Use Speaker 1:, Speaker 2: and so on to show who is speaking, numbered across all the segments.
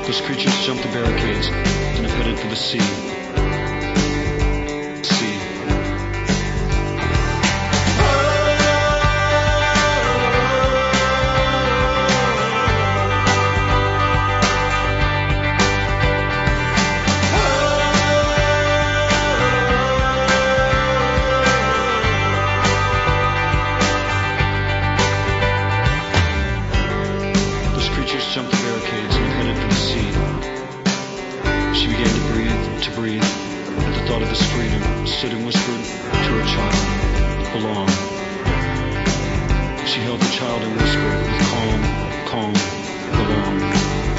Speaker 1: Those creatures jumped the barricades and have headed for the sea. Jumped the barricades and headed for the sea. She began to breathe, at the thought of this freedom, stood and whispered to her child, belong. She held the child and whispered with calm, belong.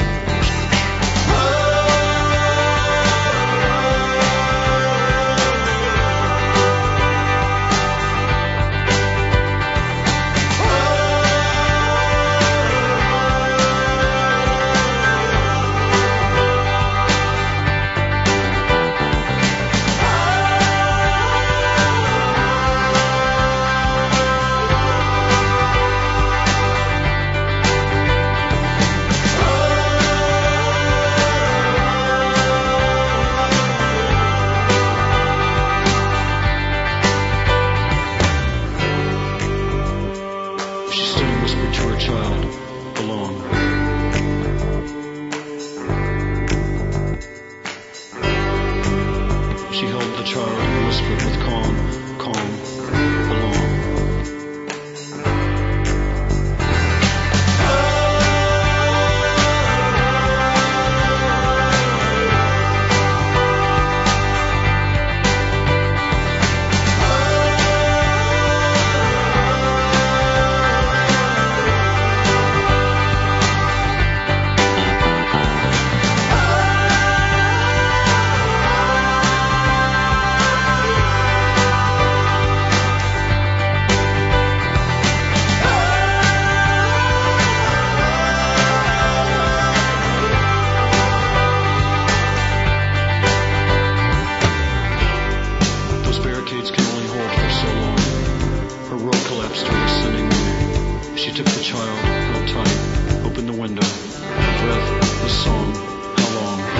Speaker 1: To her child, belong. She held the child and whispered with calm, belong. Can only hold for so long. Her world collapsed to her ascending way. She took the child, held tight, opened the window. Her breath was song. How long?